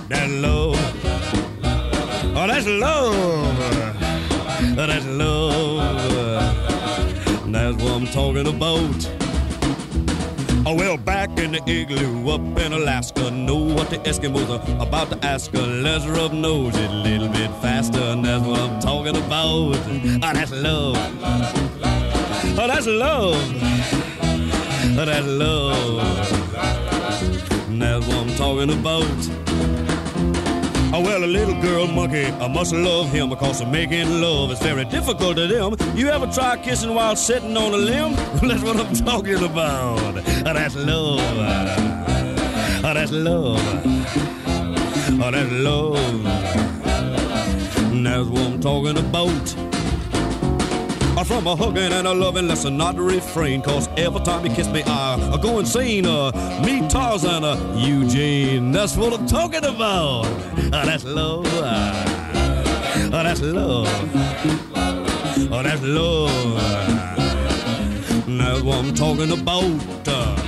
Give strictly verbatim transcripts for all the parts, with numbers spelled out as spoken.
That's love. Oh, that's love. That's love. That's what I'm talking about. Oh, well, back in the igloo up in Alaska, know what the Eskimos are about to ask her. Let's rub nose it a little bit faster, and that's what I'm talking about. Oh, that's love. Oh, that's love. Oh, that's love. And that's what I'm talking about. Oh, well, a little girl monkey, I must love him because making love is very difficult to them. You ever try kissing while sitting on a limb? That's what I'm talking about. Oh, that's love. Oh, that's love. Oh, that's love. And that's what I'm talking about. Uh, from a hugging and a loving lesson, not to refrain, cause every time you kiss me, I, I go insane. Uh, me, Tarzan, uh, Eugene, that's what I'm talking about. Uh, that's love. Uh, oh, that's love. Oh, that's love. Uh, that's what I'm talking about. Uh,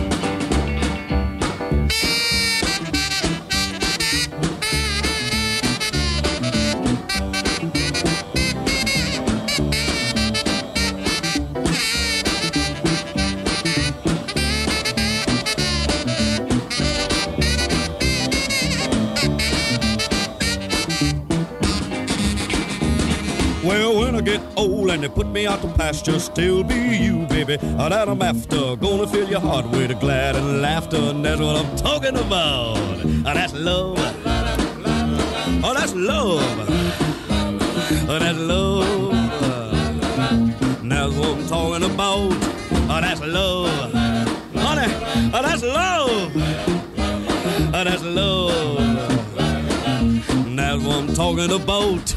Get old and they put me out to pasture, still be you, baby, oh, that I'm after. Gonna fill your heart with glad and laughter, and that's what I'm talking about. Oh, that's love. Oh, that's love. Oh, that's love. And that's what I'm talking about. Oh, that's love. Honey, oh, that's love. Oh, that's love. And that's what I'm talking about.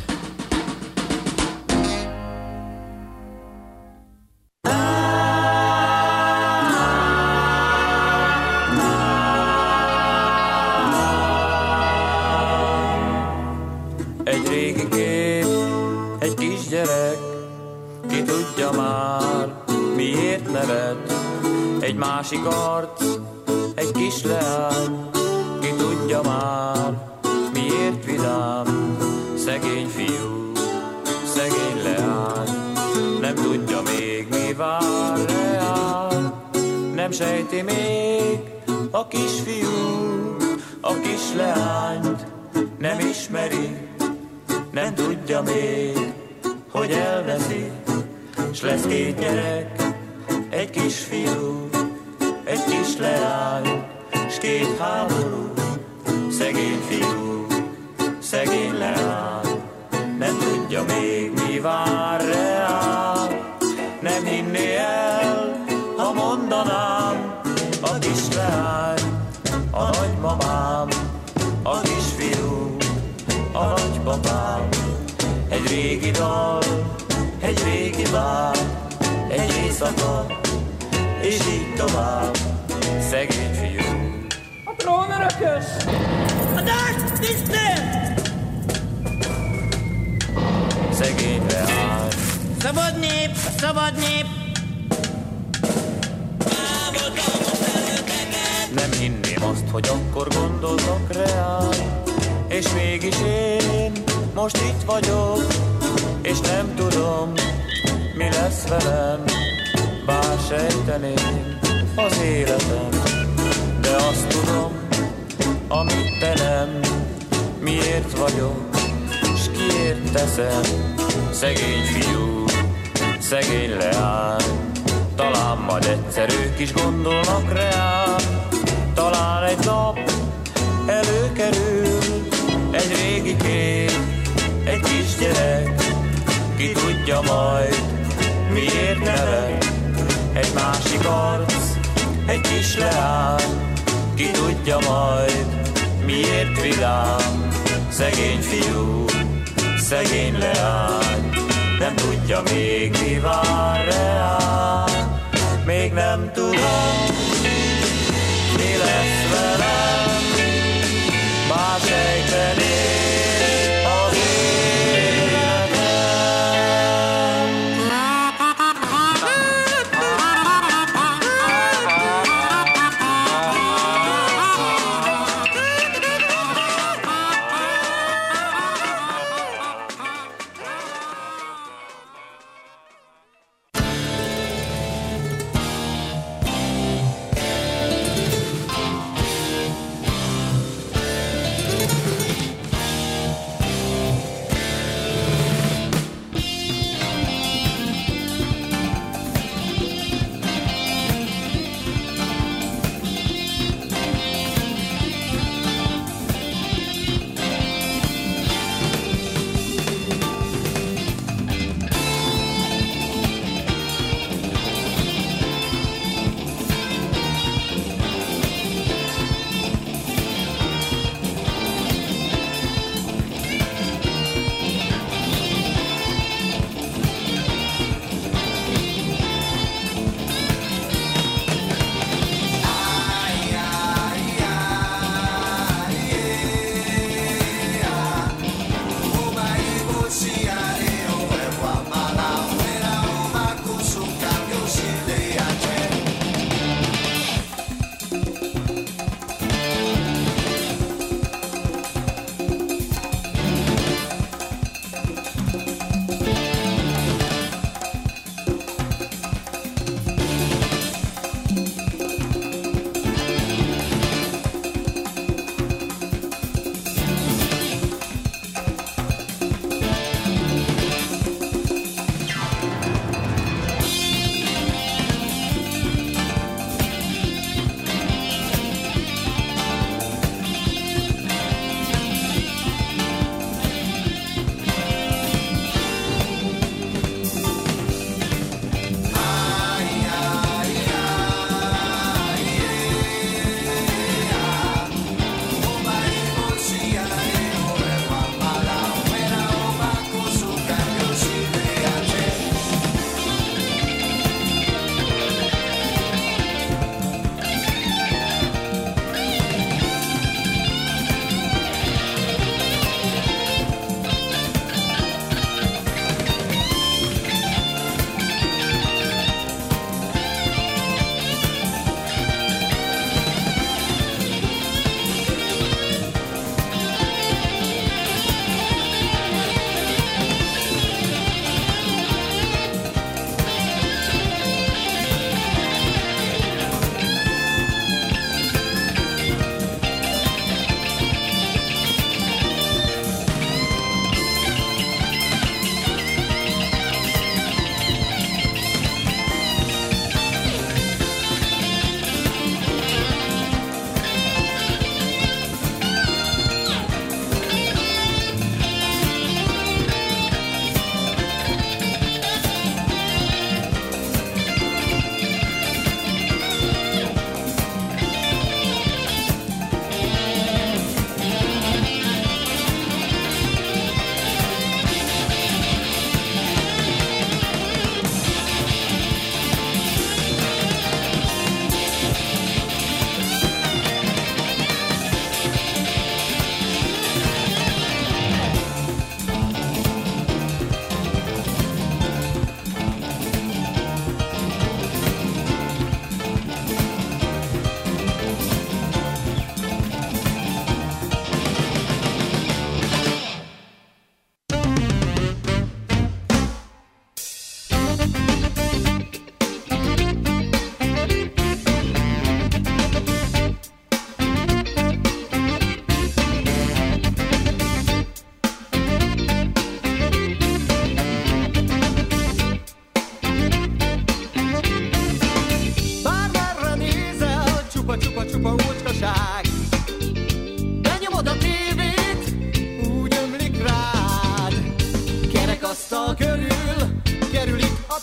Egy másik arc, egy kis leány, ki tudja már, miért vidám. Szegény fiú, szegény leány, nem tudja még, mi vár reál. Nem sejti még a kisfiú, a kis leányt nem ismeri. Nem tudja még, hogy elveszi, s lesz két gyerek, egy kisfiú, egy kis leány, s két háború. Szegény fiú, szegény leány, nem tudja még, mi vár reál. Nem hinné el, ha mondanám, a kis leány, a nagymamám, a kisfiú, a nagypapám. Egy régi dal, egy régi bár, egy éjszaka, és így tovább. Szegény fiú, a trónörökös, a dárt tisztelt. Szegény leány, szabad nép, szabad nép. Nem hinném azt, hogy akkor gondoltak reál. És mégis én most itt vagyok, és nem tudom, mi lesz velem. Bár sejteném az életem, de azt tudom, amit te nem. Miért vagyok, s kiért teszem. Szegény fiú, szegény leány, talán majd egyszer ők is gondolnak reál. Talán egy nap előkerül egy régi kép, egy kisgyerek, ki tudja majd, miért nevet. Egy másik arc, egy kis leány, ki tudja majd, miért vidám. Szegény fiú, szegény leány, nem tudja még, mi vár reál. Még nem tudom, mi lesz velem, bár sejteném az életem.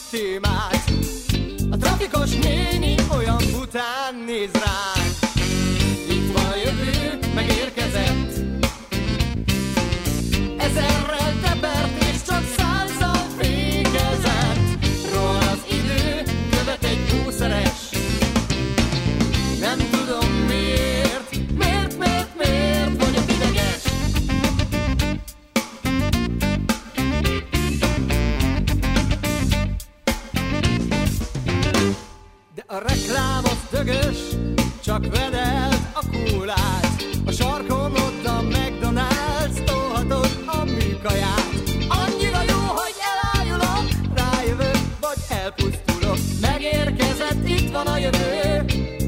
témát. A trafikos néni olyan bután néz ránk. Itt van a jövő, megérkezett. Ezerrel tepert és csak százal fékezett. Rohan az idő, követ egy búszeres. Nem tudom miért, miért, miért, miért vagyok ideges. De a reklám az dögös, csak vedelt a kólát. A sarkon ott a McDonald's, tolhatod a műkaját. Annyira jó, hogy elájulok, rájövök, vagy elpusztulok. Megérkezett, itt van a jövő.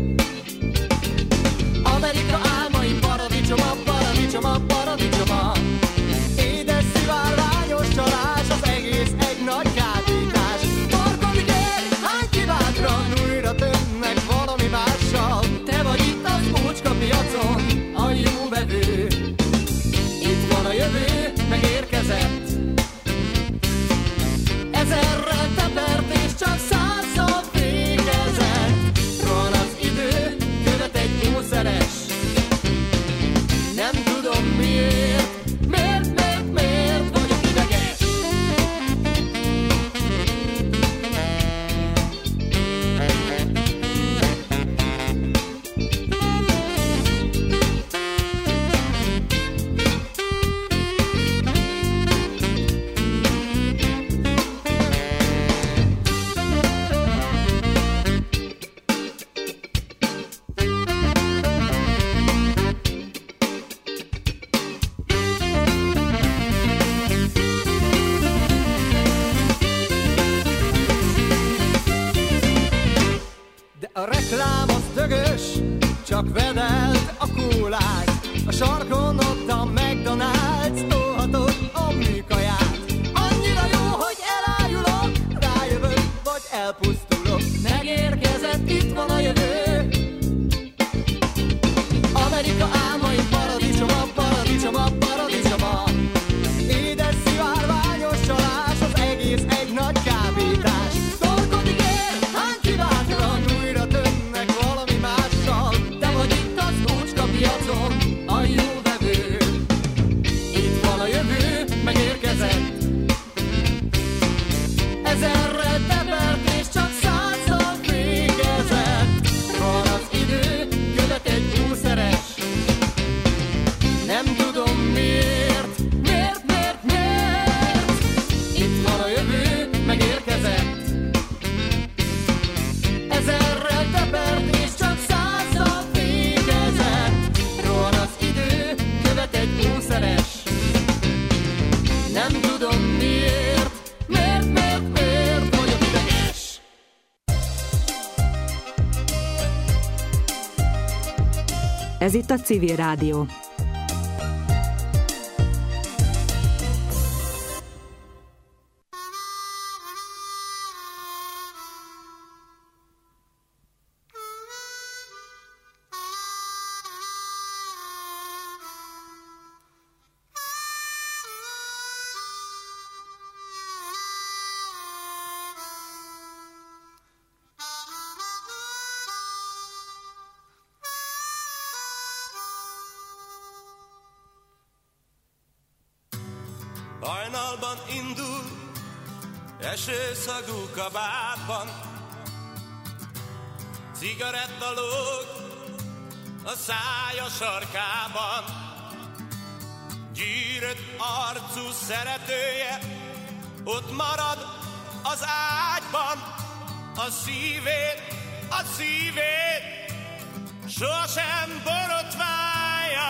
Amerika álmai paradicsoma, paradicsoma, paradicsoma. Édes szivárványos csalás, az egész egy nagy kábítás. Torkodik el, hány kiváltran, újra tönnek valami mással. Te vagy itt az ócska piacon, a jó vevő. Itt van a jövő, megérkezett. Ezerrel tepert és csak százzal fékezett. Rohan az idő, követ egy mószeres. Nem tudom miért, miért, miért, miért vagyok ideges. De a reklám az dögös, csak vedelt a kólát. A sarkon ott a McDonald's, tolhatod a műkaját. Annyira jó, hogy elájulok, rájövök, vagy elpusztulok. Megérkezett, itt van a jövő. Amerika álmai paradicsoma, paradicsoma, paradicsoma. Édes szivárványos csalás, az egész egy nagy kábítás. Torkodik ér, hány kiváltran, újra tönnek valami mással. Te vagy itt az ócska piacon, a jó vevő. Itt van a jövő, megérkezett. Ezerrel tepert és csak százzal fékezett. Rohan az idő, követ egy búszeres. Nem tudom miért, miért, miért, miért. Itt van a jövő, megérkezett. Ezerrel tepert és csak százzal fékezett. Rohan az idő, követ egy búszeres. Nem tudom miért, miért, miért, miért vagyok ideges. Ez itt a Civil Rádió. Hajnalban indul, esőszagú kabátban, cigaretta lóg a szája sarkában. Gyűrött arcú szeretője ott marad az ágyban. A szívét, a szívét sosem borotválja.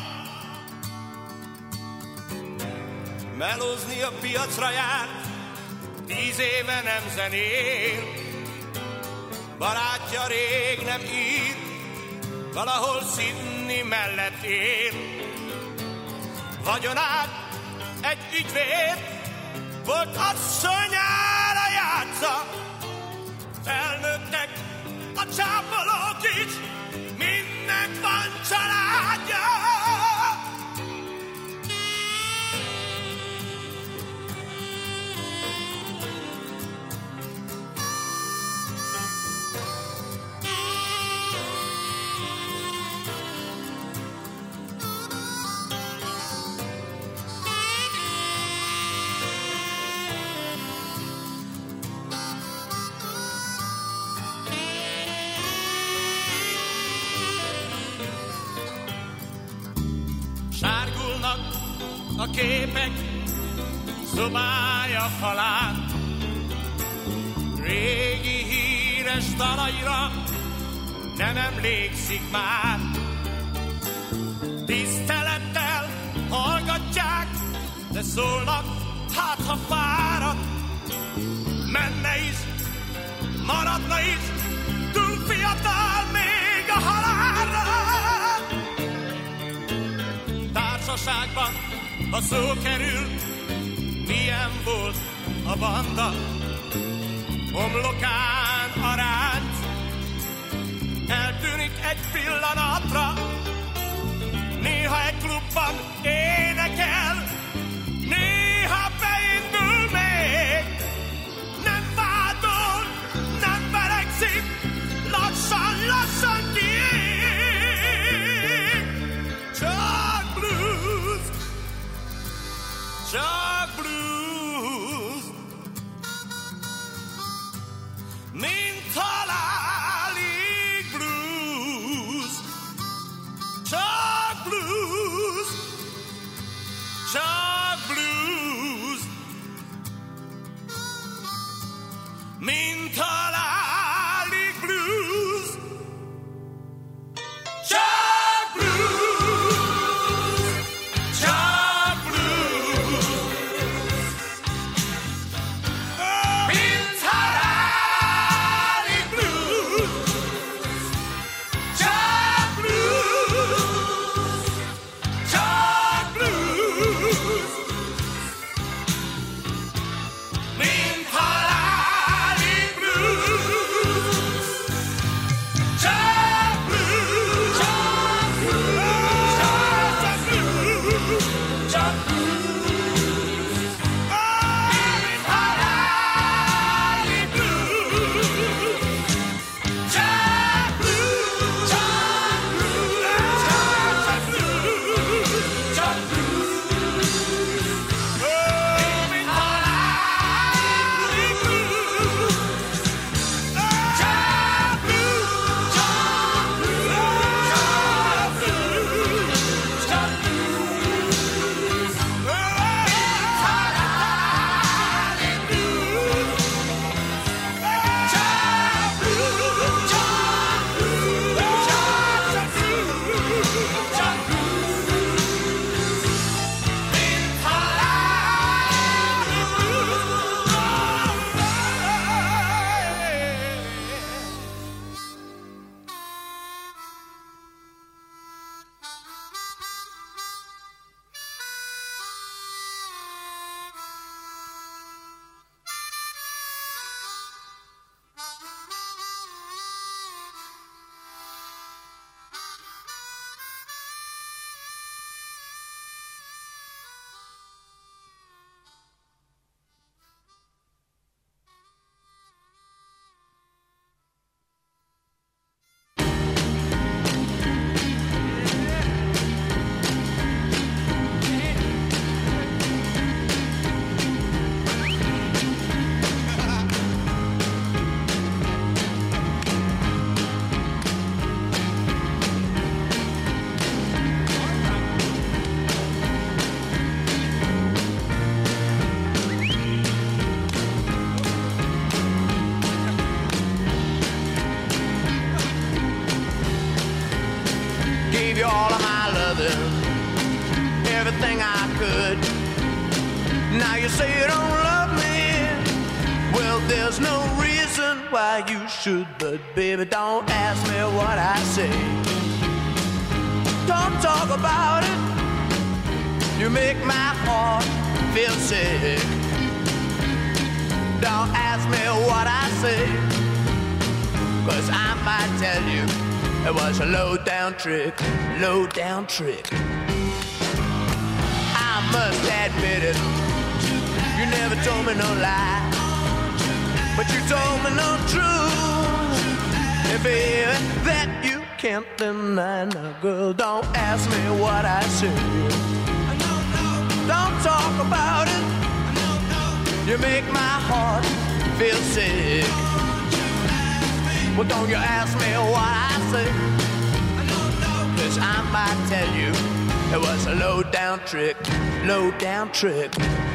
Melózni a piacra járt, tíz éve nem zenél. Barátja rég nem ír, valahol Sydney mellett él. Vagyonát egy ügyvéd, volt asszonyára játsza. Felnőttek a csápolók is, mindnek van családja. a képek szobája falán. Régi híres dalaira nem emlékszik már. Tisztelettel hallgatják, de szólnak, hát ha fáradt. Menne is, maradna is, túl fiatal még a halálra. Társaságban, ha szó kerül, milyen volt a banda. Homlokán a ránc eltűnik egy pillanatra. Néha egy klubban énekel, néha beindul még. Nem vádol, nem verekszik, lassan, lassan kiég. Csak blues, csak blues, mint halálig blues. Csak blues, csak blues, mint halálig blues. Csak blues, csak blues, mint halálig blues. Csak blues, csak blues, mint halálig blues. Csak blues, csak blues, csak blues, csak blues, mint halálig blues. Csak blues, csak blues, csak blues, csak blues, mint halálig blues. Csak blues, csak blues, csak blues, mint halálig blues. Csak blues, csak blues, csak blues, csak blues, mint halálig Gave you all of my loving, everything I could. Now you say you don't love me. Well, there's no reason why you should, but baby, don't ask me what I say. Don't talk about it. You make my heart feel sick. Don't ask me what I say, 'cause I might tell you it was a low-down trick, low-down trick. I must admit it, you never told me no lie, but you told me no truth. And baby, that you can't deny. Now, girl, don't ask me what I say. Don't talk about it. You make my heart feel sick. Well, don't you ask me what I say, 'cause I might tell you It was a low-down trick, low-down trick.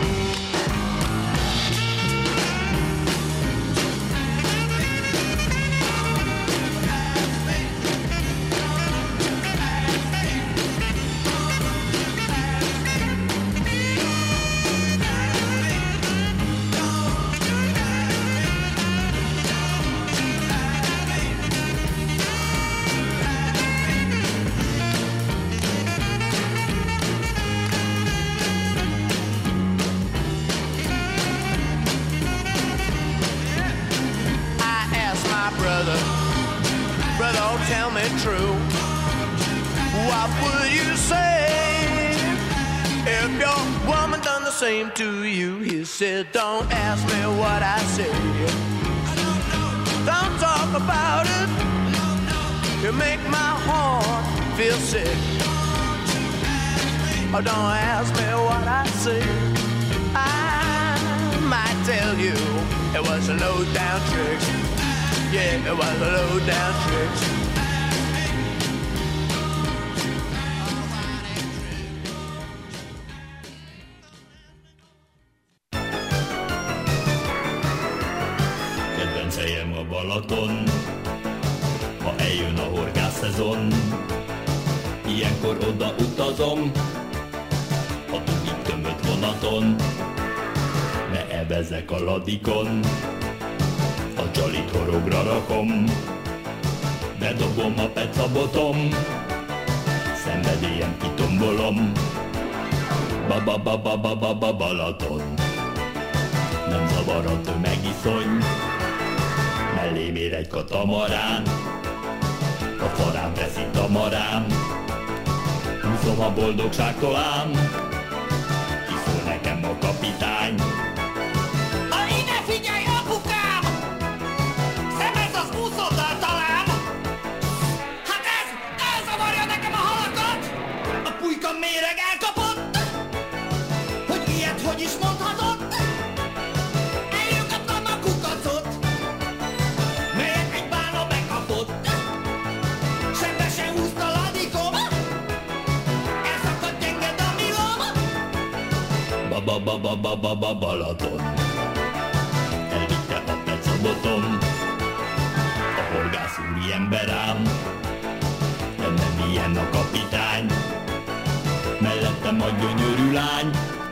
Tell me true, what would you say if your woman done the same to you? He said, don't ask me what I say, don't talk about it, you make my heart feel sick. Oh, don't ask me what I say, I might tell you it was a low-down trick. Yeah, it was a low-down trick. Kedvencejem a Balaton, ha eljön a horgászszezon, ilyenkor oda utazom, a tugig tömött vonaton, ne evezek a ladikon, a csalit horogra rakom, bedobom a pecabotom, szenvedélyem kitombolom, ba-ba-ba-ba-ba-ba Balaton. Nem zavar a tömegiszony, mellém ér egy katamarán, a farám veszi tamarám, húzom a boldogságtól ám, kiszól nekem a kapitány. Ha ide figyelj, apukám! Szemez az úszoddal talán! Hát ez, elzavarja nekem a halakat! A pulyka méreg elkapott! Hogy ilyet hogy is mondhatott? Eljukattam a kukacot, melyet egy bálna bekapott. Sebesen húzta ladikom, elszakadt gyenge damilom. Ba-ba-ba-ba-ba-ba Balaton. Elvitte a pecabotom, a horgász úri ember ám, de nem ilyen a kapitány. Mellettem a gyönyörű lány,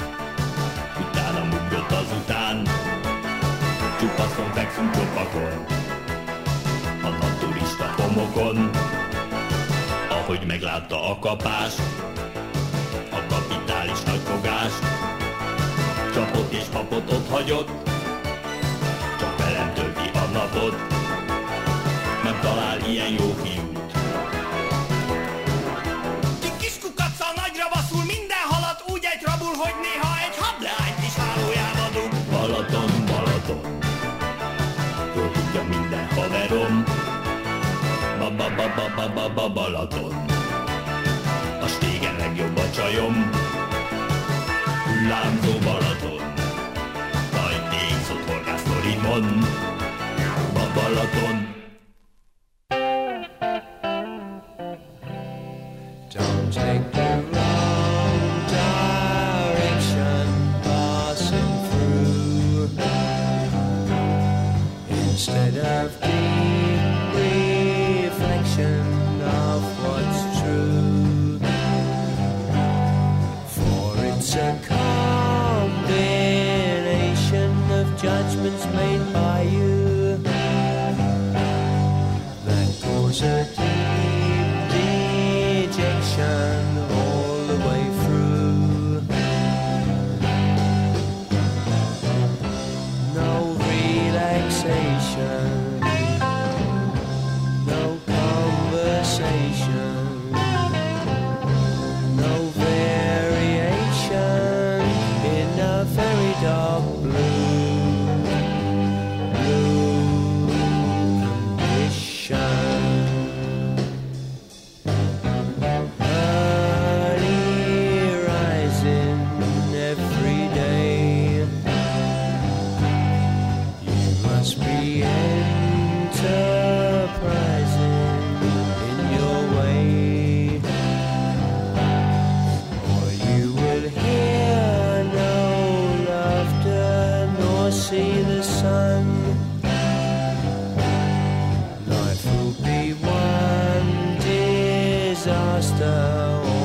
utána ugrott azután, csupaszon fekszünk csopakon, a naturista homokon. Ahogy meglátta a kapást, a kapitális nagyfogást, csapott és papot ott hagyott, csak velem tölti a napot, nem talál ilyen jó fiút. Ki kis kukacsal nagyra baszul, minden halat úgy egy rabul, hogy néha egy hableányt is hálójába dug. Balaton, Balaton, jól tudja minden haverom, ba-ba-ba-ba-ba-ba Balaton, a stégen legjobb a csajom, hullámzó Balaton, tajték szót horgász Torimon, ba Balaton. Don't take the wrong direction passing through. Instead of deep reflection of what's true, for it's a combination of judgments made by you that goes a deep dejection all the way through. No relaxation, no conversation, no variation see the sun. Life will be one disaster.